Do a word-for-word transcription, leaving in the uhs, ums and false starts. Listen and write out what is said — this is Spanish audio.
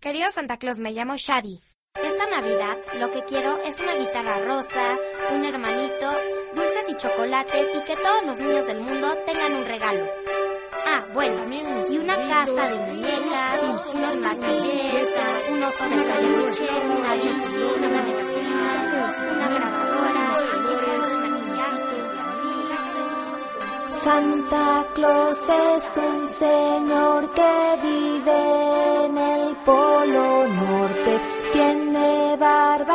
Querido Santa Claus, me llamo Shadi. Esta Navidad lo que quiero es una guitarra rosa, un hermanito, dulces y chocolates y que todos los niños del mundo tengan un regalo. Ah, bueno, y una casa de muñecas, unos matices, un oso de peluche, una chocolatina, una mezclita, una grabadora, maquillajes. Santa Claus es un señor que vive en el Polo Norte, tiene barba